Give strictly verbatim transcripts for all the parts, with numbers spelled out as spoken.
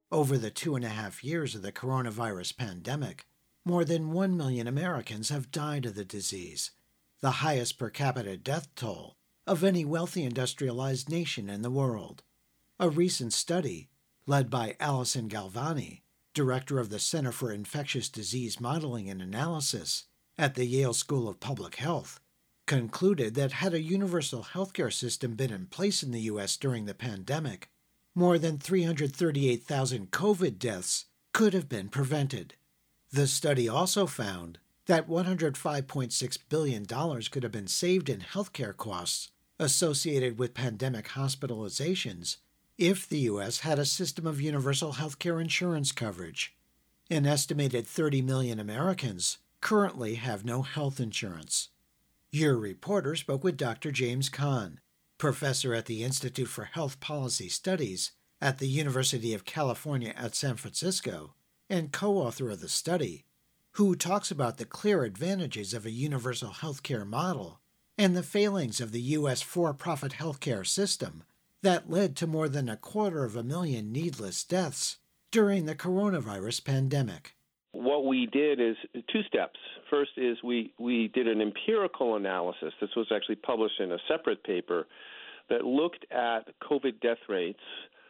Over the two and a half years of the coronavirus pandemic, more than one million Americans have died of the disease, the highest per capita death toll of any wealthy industrialized nation in the world. A recent study, led by Alison Galvani, director of the Center for Infectious Disease Modeling and Analysis at the Yale School of Public Health, concluded that had a universal healthcare system been in place in the U S during the pandemic, more than three hundred thirty-eight thousand COVID deaths could have been prevented. The study also found that one hundred five point six billion dollars could have been saved in healthcare costs associated with pandemic hospitalizations if the U S had a system of universal healthcare insurance coverage. An estimated thirty million Americans currently have no health insurance. Your reporter spoke with Doctor James Kahn, professor at the Institute for Health Policy Studies at the University of California at San Francisco and co-author of the study, who talks about the clear advantages of a universal healthcare model and the failings of the U S for-profit healthcare system that led to more than a quarter of a million needless deaths during the coronavirus pandemic. What we did is two steps. First is we, we did an empirical analysis. This was actually published in a separate paper that looked at COVID death rates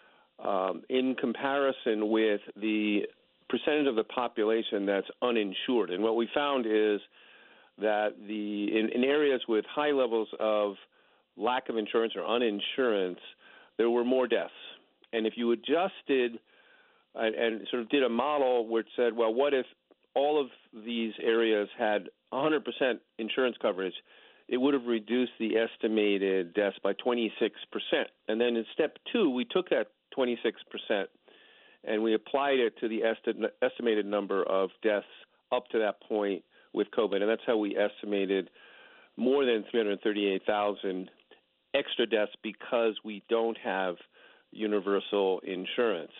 um, in comparison with the percentage of the population that's uninsured. And what we found is that the in, in areas with high levels of lack of insurance or uninsurance, there were more deaths. And if you adjusted and, and sort of did a model which said, well, what if all of these areas had one hundred percent insurance coverage, it would have reduced the estimated deaths by twenty-six percent. And then in step two, we took that twenty-six percent and we applied it to the esti- estimated number of deaths up to that point with COVID. And that's how we estimated more than three hundred thirty-eight thousand extra deaths because we don't have universal insurance.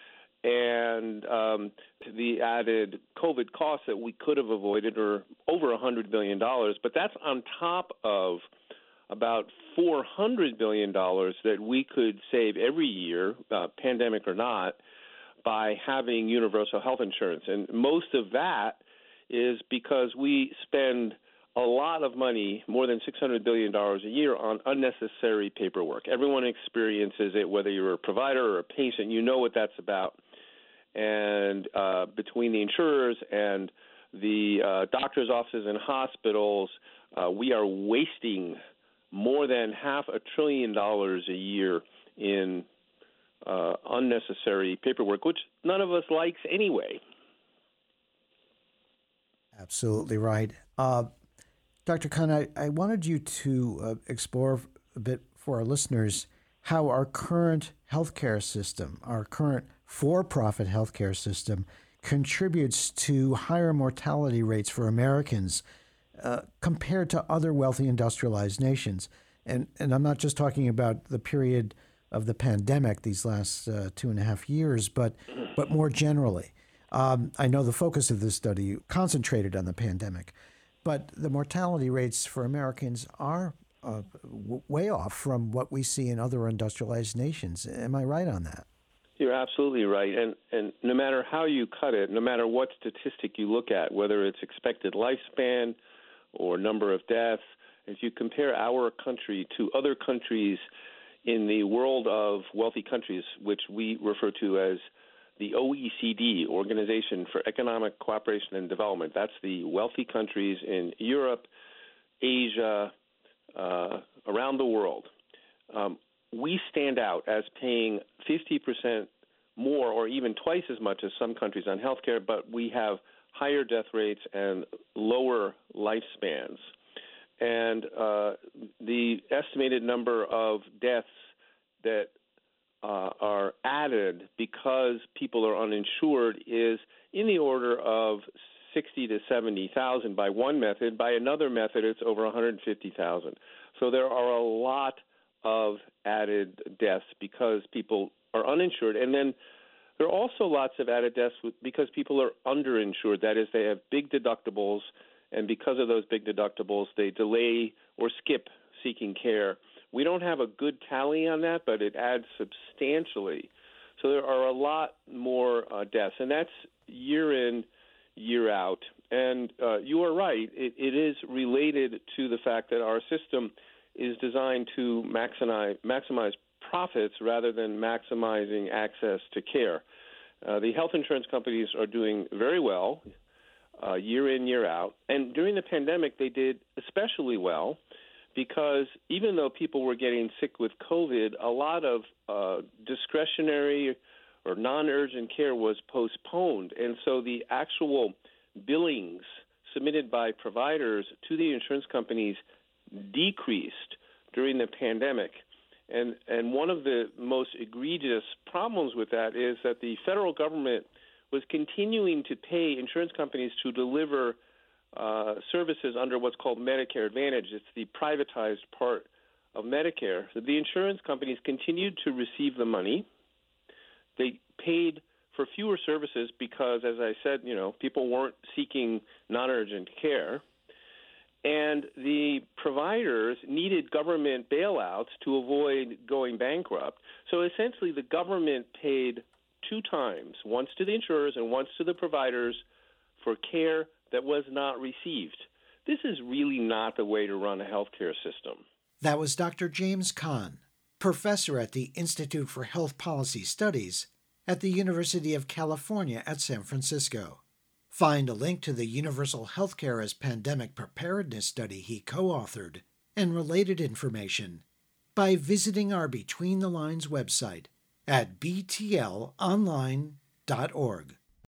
And um, the added COVID costs that we could have avoided are over one hundred billion dollars, but that's on top of about four hundred billion dollars that we could save every year, uh, pandemic or not, by having universal health insurance. And most of that is because we spend a lot of money, more than six hundred billion dollars a year, on unnecessary paperwork. Everyone experiences it, whether you're a provider or a patient, you know what that's about. And uh, between the insurers and the uh, doctor's offices and hospitals, uh, we are wasting more than half a trillion dollars a year in uh, unnecessary paperwork, which none of us likes anyway. Absolutely right. Uh, Doctor Kahn, I, I wanted you to uh, explore a bit for our listeners how our current healthcare system, our current for-profit healthcare system, contributes to higher mortality rates for Americans uh, compared to other wealthy industrialized nations. And and I'm not just talking about the period of the pandemic, these last uh, two and a half years, but but more generally. Um, I know the focus of this study concentrated on the pandemic, but the mortality rates for Americans are uh, w- way off from what we see in other industrialized nations. Am I right on that? You're absolutely right. And, and no matter how you cut it, no matter what statistic you look at, whether it's expected lifespan or number of deaths, if you compare our country to other countries in the world of wealthy countries, which we refer to as the O E C D, Organization for Economic Cooperation and Development, that's the wealthy countries in Europe, Asia, uh, around the world. Um, we stand out as paying fifty percent more or even twice as much as some countries on healthcare, but we have higher death rates and lower lifespans. And uh, the estimated number of deaths that uh, are added because people are uninsured is in the order of sixty to seventy thousand by one method. By another method, it's over one hundred fifty thousand. So there are a lot of added deaths because people are uninsured. And then there are also lots of added deaths because people are underinsured. That is, they have big deductibles, and because of those big deductibles, they delay or skip seeking care. We don't have a good tally on that, but it adds substantially, So there are a lot more uh, deaths, and that's year in, year out. And uh, you are right. It, it is related to the fact that our system is designed to maximize, maximize profits rather than maximizing access to care. Uh, the health insurance companies are doing very well uh, year in, year out. And during the pandemic, they did especially well because even though people were getting sick with COVID, a lot of uh, discretionary or non-urgent care was postponed. And so the actual billings submitted by providers to the insurance companies decreased during the pandemic. And and one of the most egregious problems with that is that the federal government was continuing to pay insurance companies to deliver uh, services under what's called Medicare Advantage. It's the privatized part of Medicare. So the insurance companies continued to receive the money. They paid for fewer services because, as I said, you know, people weren't seeking non-urgent care. And the providers needed government bailouts to avoid going bankrupt. So essentially the government paid two times, once to the insurers and once to the providers, for care that was not received. This is really not the way to run a healthcare system. That was Doctor James Kahn, professor at the Institute for Health Policy Studies at the University of California at San Francisco. Find a link to the Universal Healthcare as Pandemic Preparedness study he co-authored and related information by visiting our Between the Lines website at b t l online dot org.